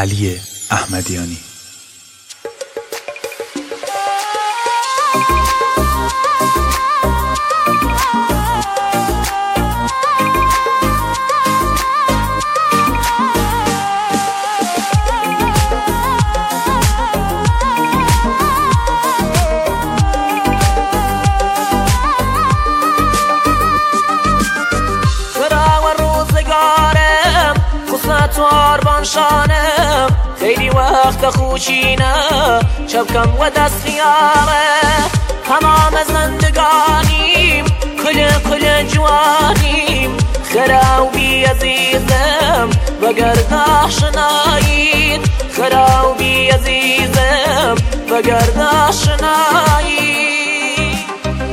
علی احمدیانی. تواربان شانم خیلی وقت خوشینه چبکم و دست خیاره تمام زندگانیم کل جوانیم خرا و بی عزیزم وگر ناشنایید خرا و بی عزیزم وگر ناشنایید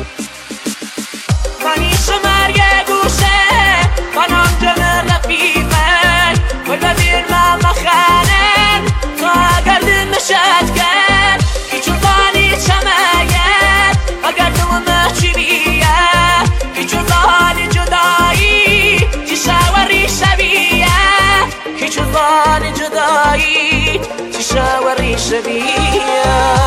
منی شمر یه گوشه منم جمع رفیقه ولا بیر ما مخانن تا گردن مشد کرد هیچو زانی چماید اگر تو مچی بیه هیچو زانی جدایی چی شاوری شبیه هیچو زانی جدایی چی شاوری شبیه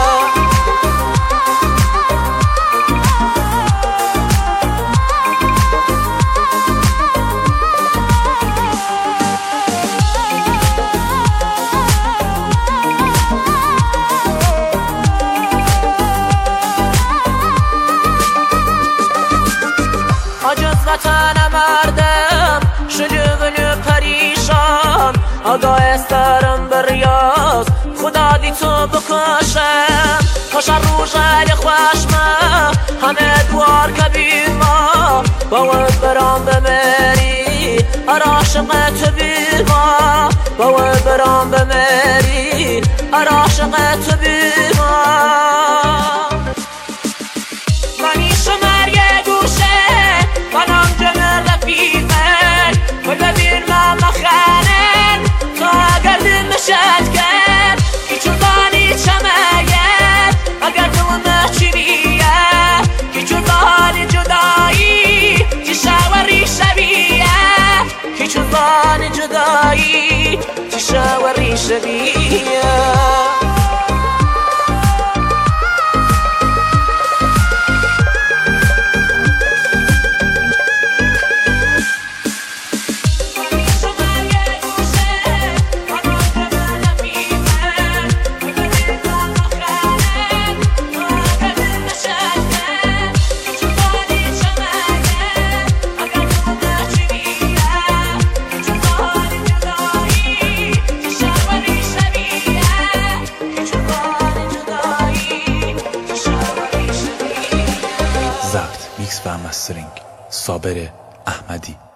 وطن مردم شلوغ پریشان آگاه استرم بریاز خدا دی تو بکشم کاشن روژه خوشمه همه دوار کبیر ما باید برام بمری عاشقت بیر ما باید برام بمری عاشقت بیر ما منی شمر یه گوشه منم جمع رفیقن ولا بیر ما مخانن تا گردن مشد کرد هیچو زانی چماید اگر تو مچی بیه هیچو زانی جدایی چی شاوری شبیه هیچو زانی جدایی چی شاوری شبیه ضبط، میکس و مسترینگ صابر احمدی.